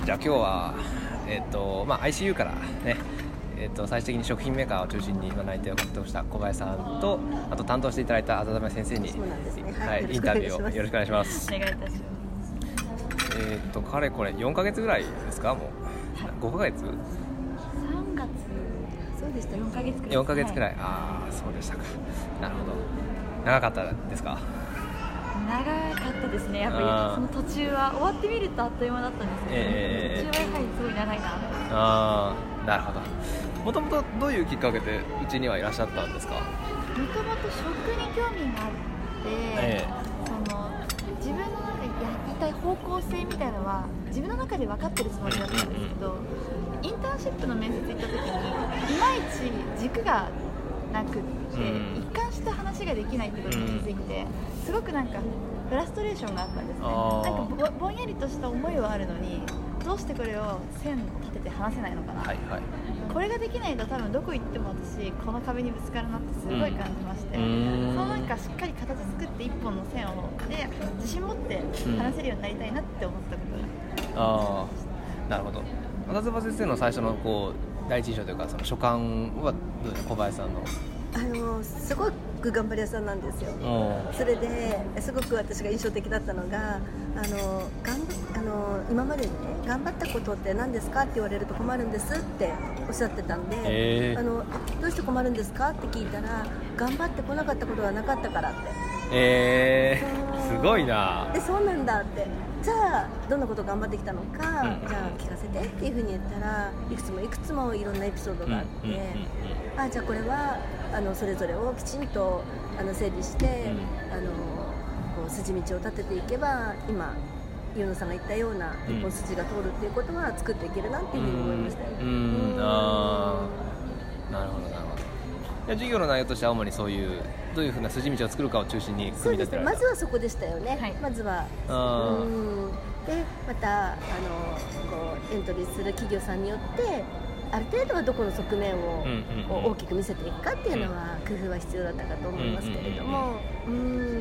じゃあ今日は、ICU からね、最終的に食品メーカーを中心に内定を獲得した小林さんと、あと担当していただいたあざざめ先生に、インタビューをよろしくお願いします。 お願いいたします。 かれこれ4ヶ月ぐらいですか？もう5ヶ月？ 3月、そうでした。4ヶ月くらい。 4ヶ月くらい、ああ、そうでしたか。なるほど。長かったですか？ 長かったですね。やっぱりその途中は終わってみるとあっという間だったんですけど、途中はやはりすごい長いな。 ああ、なるほど。もともとどういうきっかけでうちにはいらっしゃったんですか？ もともと食に興味があって、その自分の中でやりたい方向性みたいなのは自分の中で分かってるつもりだったんですけど、インターンシップの面接行った時にいまいち軸がなくって、一貫した話ができないってことに気づいて、すごくなんかフラストレーションがあったんですね。なんかぼんやりとした思いはあるのに、どうしてこれを線を立てて話せないのかな、これができないと多分どこ行っても私この壁にぶつかるなってすごい感じまして、そのなんかしっかり形作って一本の線をで自信持って話せるようになりたいなって思ったことが、 なるほど。あざざめ先生の最初の第一印象というか、その所感はどうですか？小林さんのすごく頑張り屋さんなんですよ。それですごく私が印象的だったのが、今までね、頑張ったことって何ですかって言われると困るんですっておっしゃってたんで、どうして困るんですかって聞いたら、頑張ってこなかったことがなかったからって。 すごいな。 で、そうなんだって。じゃあどんなこと頑張ってきたのか、じゃあ聞かせてっていうふうに言ったら、いくつもいくつもいろんなエピソードがあって、じゃあこれはそれぞれをきちんと整理して、こう筋道を立てていけば、今湯野さんが言ったような一本筋が通るっていうことは作っていけるなっていうふうに思いましたよ。 なるほどなるほど。授業の内容としては主にそういうどういうふうな筋道を作るかを中心に組み立てられた。 まずはそこでしたよね。まずはで、またこうエントリーする企業さんによってある程度はどこの側面を大きく見せていくかっていうのは工夫は必要だったかと思いますけれども、なるほ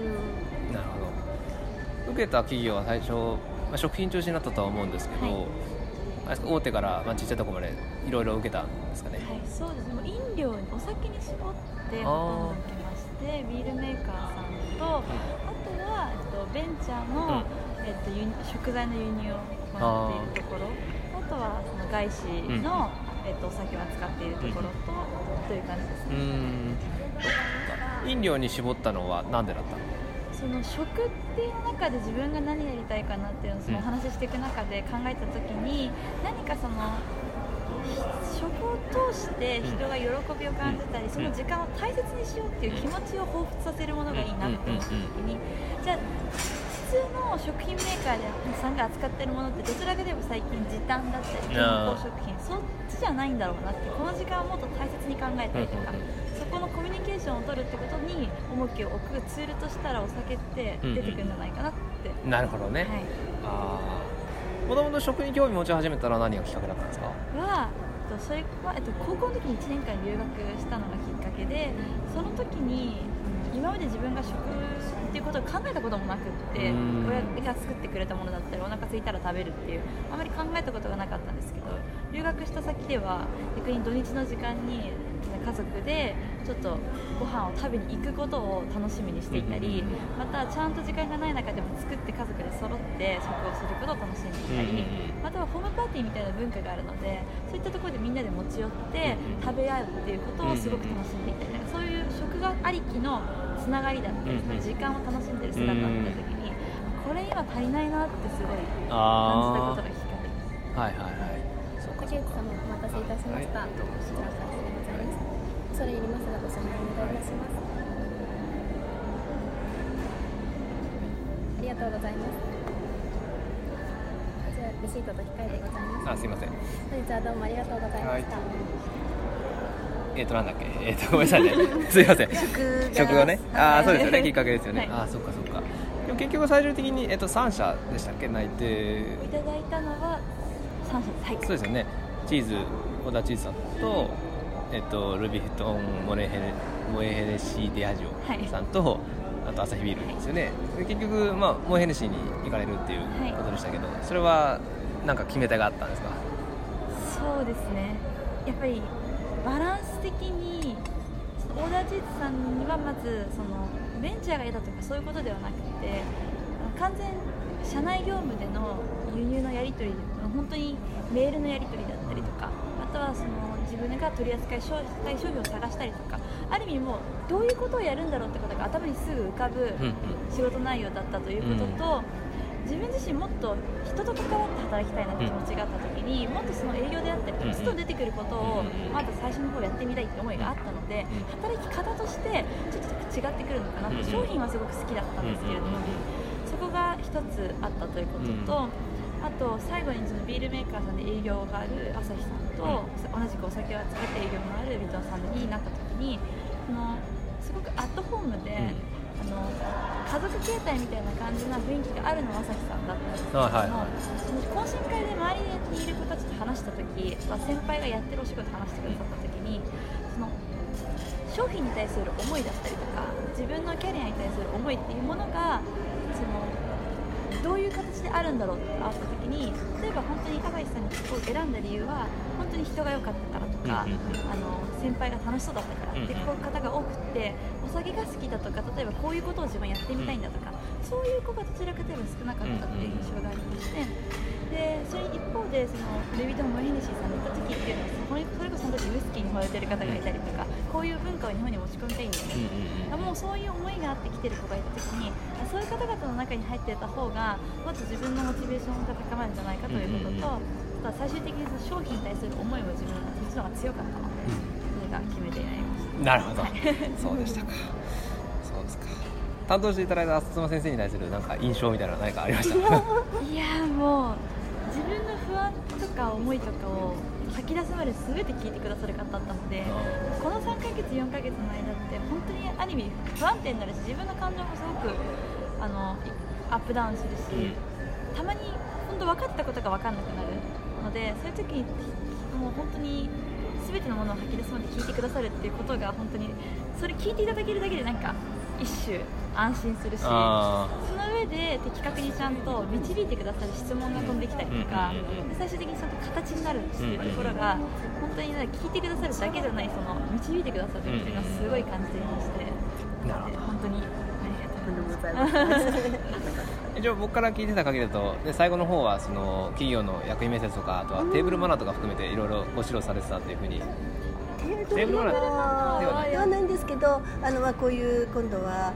ど。受けた企業は最初、食品中心だったとは思うんですけど、大手から小さいところまでいろいろ受けたんですかね。 そうですね。飲料、お酒に絞ってほとんど受けまして、ビールメーカーさんと、あとはベンチャーの、食材の輸入を行っているところ、あとはその外資の、お酒を扱っているところという感じですね。 飲料に絞ったのは何でだったの？ その食っていう中で自分が何やりたいかなっていうのをそのお話ししていく中で考えた時に、何かその食を通して人が喜びを感じたり、その時間を大切にしようっていう気持ちを彷彿させるものがいいなって思った時に、じゃあ普通の食品メーカーでさんが扱っているものってどちらかといえば最近時短だったり健康食品、そっちじゃないんだろうなって、この時間をもっと大切に考えたりとか、そこのコミュニケーションを取るってことに重きを置くツールとしたらお酒って出てくるんじゃないかなって。 なるほどね。もともと食に興味持ち始めたら何がきっかけだったんですか？ それは、高校の時に1年間留学したのがきっかけで、その時に今まで自分が食っていうことを考えたこともなくって、親が作ってくれたものだったりお腹空いたら食べるっていうあまり考えたことがなかったんですけど、留学した先では逆に土日の時間に家族でちょっとご飯を食べに行くことを楽しみにしていたり、またちゃんと時間がない中でも作って家族で揃って食をすることを楽しんでいたり、またはホームパーティーみたいな文化があるので、そういったところでみんなで持ち寄って食べ合うっていうことをすごく楽しんでいたり、そういう食がありきのつながりだったり、時間を楽しんでる姿を見たときに、これ今足りないなってすごい感じたことがきっかけです。 竹内様、お待たせいたしました。こちらからでございます。それ入りますがご署名お願いいたします。ありがとうございます。こちらレシートと控えでございます。 すいません。 本日はどうもありがとうございました。 なんだっけ、ごめんなさいね。すいません。食がね。そうですよね。きっかけですよね。そっかそっか。でも結局最終的に3社でしたっけ、内定。 いただいたのは3社です。 そうですよね。チーズ、小田チーズさんと、ルビーフィトンモエヘネシーデアジオさんと、あとアサヒビールですよね。で結局、モエヘネシーに行かれるっていうことでしたけど、それはなんか決め手があったんですか？ そうですね、やっぱりバランス的にオーダーチーズさんにはまずそのベンチャーが嫌だとかそういうことではなくて、完全社内業務での輸入のやり取り、本当にメールのやり取りだったりとか、あとはその自分が取り扱い商品を探したりとか、ある意味もうどういうことをやるんだろうってことが頭にすぐ浮かぶ仕事内容だったということと、自分自身もっと人と関わって働きたいなって気持ちがあった時に、もっとその営業であったり外出てくることをまず最初の方やってみたいって思いがあったので、働き方としてちょっと違ってくるのかなって、商品はすごく好きだったんですけれども、そこが一つあったということと、あと最後にそのビールメーカーさんで営業がある朝日さんと、同じくお酒を扱って営業のあるビトンさんになった時に、すごくアットホームで、家族形態みたいな感じな雰囲気があるのは朝日さんだったんですけども、懇親会で周りにいる子たちと話した時、先輩がやってるお仕事話してくださった時に、その商品に対する思いだったりとか、自分のキャリアに対する思いっていうものがそのどういう形であるんだろうってあった時に、例えば本当に朝日さんにここを選んだ理由は本当に人が良かったからとか、先輩が楽しそうだったからっていう方が多くて、お酒が好きだとか、例えばこういうことを自分やってみたいんだとか、そういう子がどちらかといえば少なかったっていう印象がありまして、でそれ一方でそのルイ・ヴィトン・モヘネシーさんに行った時っていうのは、それこそその時ウイスキーに惚れてる方がいたりとか、こういう文化を日本に持ち込みたいんだよね、もうそういう思いがあって来てる子がいた時に、そういう方々の中に入っていた方がもっと自分のモチベーションが高まるんじゃないかということと、あとは最終的にその商品に対する思いも自分の方が強かったので、それが決め手になりました。 なるほど、そうでしたか。そうですか。担当していただいた浅妻先生に対するなんか印象みたいなのは何かありましたか？ いやもう自分の不安とか思いとかを吐き出すまで全て聞いてくださる方だったので、この3ヶ月4ヶ月の間って本当にある意味不安定になるし、自分の感情もすごくアップダウンするし、たまに本当分かったことが分かんなくなるので、そういう時にもう本当に全てのものを吐き出すまで聞いてくださるっていうことが、本当にそれ聞いていただけるだけでなんか一種安心するし、その上で的確にちゃんと導いてくださる質問が飛んできたりとか、最終的にちゃんと形になるっていうところが本当に聞いてくださるだけじゃない、その導いてくださるっていうのがすごい感じていまして、本当にありがとうございます。 一応僕から聞いてた限りだと、で最後の方はその企業の役員面接とか、あとはテーブルマナーとか含めていろいろご指導されてたっていうふうに。 テーブルマナーではないんですけど、こういう今度は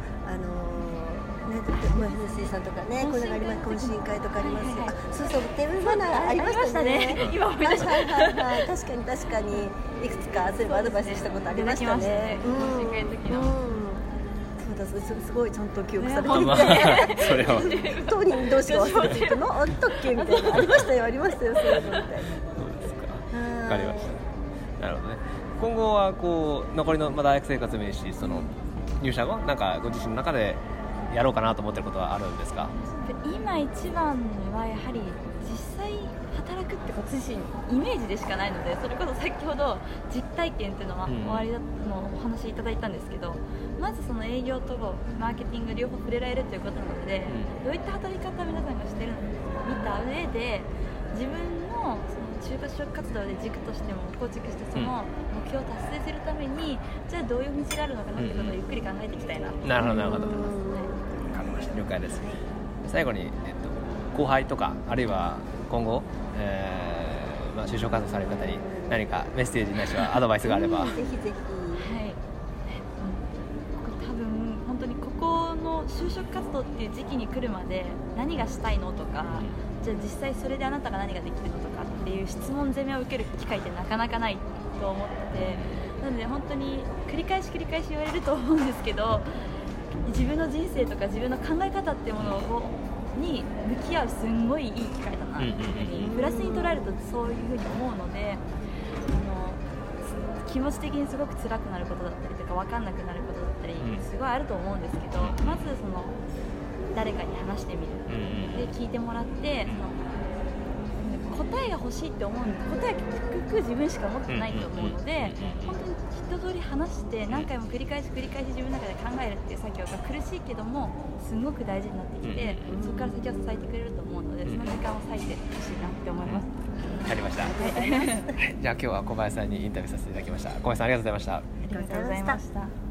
モヘネシーさんとかね、これがあります、懇親会とかありますよ。そうテーブルマナーありましたね。 今思い出した。 確かにいくつかそういえばアドバイスしたことありましたね。 懇親会の時の。 すごいちゃんと記憶されていて、 それは当人同士が忘れていたのあったっけみたいな、ありましたよそういうのみたいな。そうですか、 わかりました。なるほどね。今後はこう残りの大学生活もいいし、その入社後なんかご自身の中でやろうかなと思ってることはあるんですか？ 今一番はやはり実際働くってこと自身イメージでしかないので、それこそ先ほど実体験っていうのは終わりだのお話いただいたんですけど、まずその営業とマーケティング両方触れられるということなので、どういった働き方を皆さんがしてるのか見た上で、自分のその就職活動で軸としても構築して、その目標を達成するためにじゃあどういう道があるのかなってことをゆっくり考えていきたいなと思います。 なるほどなるほど、分かりました、了解です。最後に、後輩とかあるいは今後、就職活動される方に何かメッセージないしはアドバイスがあれば。 ぜひぜひ。 はい、多分本当にここの就職活動っていう時期に来るまで何がしたいのとか、じゃあ実際それであなたが何ができるのとかっていう質問攻めを受ける機会ってなかなかないと思ってて、なので本当に繰り返し言われると思うんですけど、自分の人生とか自分の考え方っていうものに向き合うすんごいいい機会だなっていうふうにプラスに捉えるとそういうふうに思うので、気持ち的にすごく辛くなることだったりとか分かんなくなることだったりすごいあると思うんですけど、まずその誰かに話してみる、で聞いてもらって、答えが欲しいって思うので、答えは結局自分しか持ってないと思うので、本当に一通り話して何回も繰り返し自分の中で考えるっていう作業が苦しいけどもすごく大事になってきて、そこから先は支えてくれると思うので、その時間を割いてほしいなって思い入りました。はい、じゃあ今日は小林さんにインタビューさせていただきました。小林さんありがとうございました。 ありがとうございました。